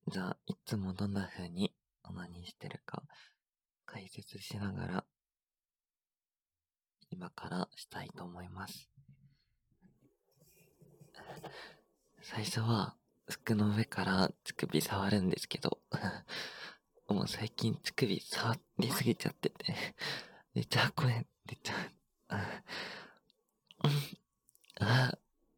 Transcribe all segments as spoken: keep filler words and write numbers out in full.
じゃあ、いつもどんな風にオナニーしてるか解説しながら、今からしたいと思います。最初は、服の上から乳首触るんですけど、もう最近乳首触りすぎちゃってて、めっちゃ声出ちゃう。あ、あ、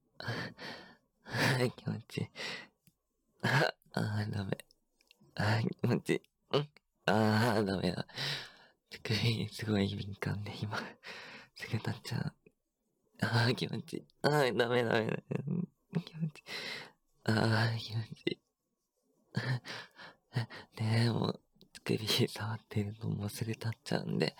あ、気持ちいい。あ、あ、ダメ。あ、気持ちいい。うん。あ、ダメだ。乳首すごい敏感で今、すぐなっちゃう。ああ、気持ちいい。ああ、ダメダメダメ。気持ちいい。ああ、気持ちいい。でも、乳首触ってるのもうすぐ立っちゃうんで、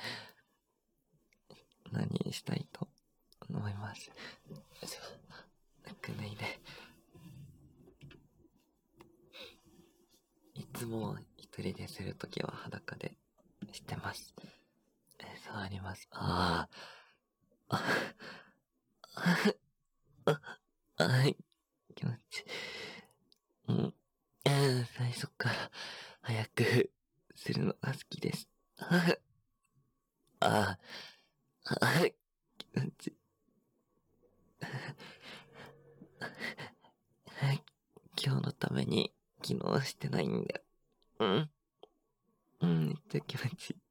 何したいと思います。よいしょ。服脱いで。いつも一人でするときは裸でしてます。え、触ります。ああ、ああ、ああ、気持ちいい。うん。最初から早くするのが好きです。ああ、ああ、気持ちいい。今日のために昨日してないんだよ。うん。うん、めっちゃ気持ちいい。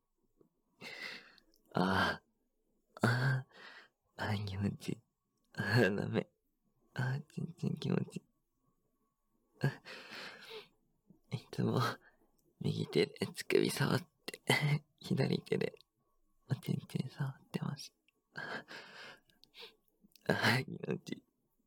ああ、ああ、ああ、気持ちいい。ああ、ダメ。ああ、全然気持ちいい。いつも右手で乳首触って、左手でおちんちん触ってます。ああ、気持ちいい。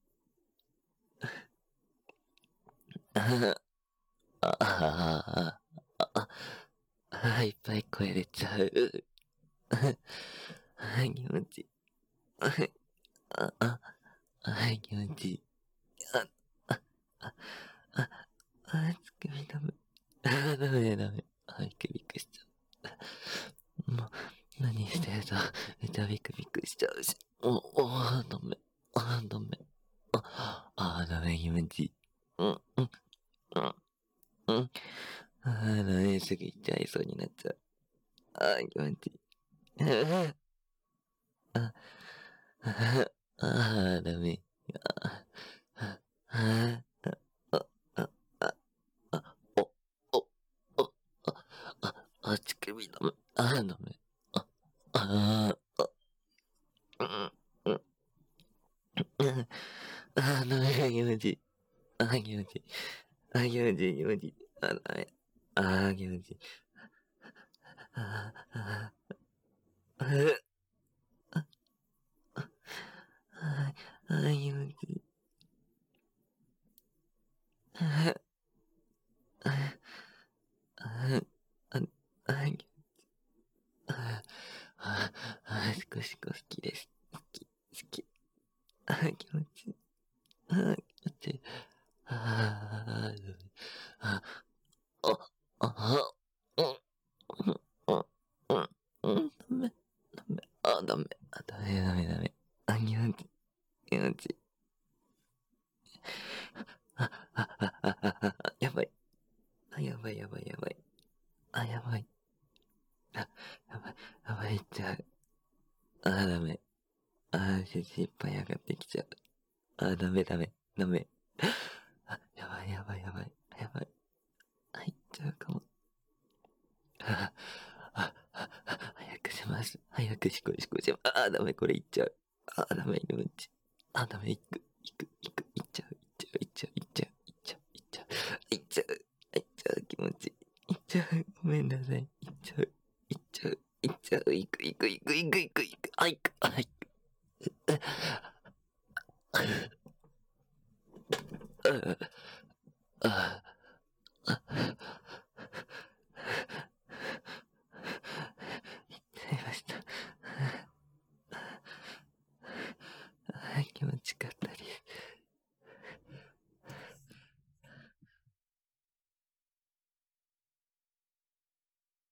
ああ、ああ、ああ、いっぱい声出ちゃう。ああ、気持ちいい。ああ、ああ、気持ちいい。あ、あ、あ、あ、あ、つくびダメ。あ、ダメダメ。あ、ビクビクしちゃう。もう、何してると、めちゃビクビクしちゃうし。お、お、ダメ。あ、ダメ。あ、あ、ダメ、気持ちいい。うん、うん、うん、うん。あ、ダメ、すぐ行っちゃいそうになっちゃう。あ、気持ちいい。あ、あ、あ、あ、ダメ。あ、あ、あ、あ、あ、あ、あ、お、お、お、あ、あ、あ、乳首ダメ。あ、ダメ。あ、あ、あ、うん、うん、うん、あ、ダメ、気持ちいい。あ、気持ちいい。あ、気持ちいい、気持ちいい。あ、ダメ。あ、気持ちいい。あ、あ、あ、あ、あ、気持ちいい。あ、あ、あ、あ、あ、あ、あ、あ、シコシコ好きです。好き、好き。あ、気持ちいい。あ、気持ちいい。あ、あ、あ、あ、うん、うん、うん、うん、ダメ、ダメ、あ、ダメ、あ、ダメ、ダメ、ダメ。あ、気持ちいい、気持ちいい。あ、あ、あ、あ、あ、あ、やばい。あ、やばい、やばい、やばい。あ、やばい。あ、やばい、やばい、いっちゃう。あ、ダメ。あ、先生いっぱい上がってきちゃう。あ、ダメ、ダメ、ダメ。あ、やばい、やばい、やばい、やばい。あ、いっちゃうかも。あ、あ、あ、あ、早くします。早くしこしこします。あ、ダメ、これいっちゃう。あ、ダメ、気持ち。あ、ダメ、いく、いく、いく、いっちゃう、いっちゃう、いっちゃう、いっちゃう、いっちゃう、いっちゃう、いっちゃう、いっちゃう、気持ち。いっちゃう、ごめんなさい。いっちゃう、いっちゃう、いっちゃう、いく、いく、いく、いく、いく、いく、あ、いく、あ、い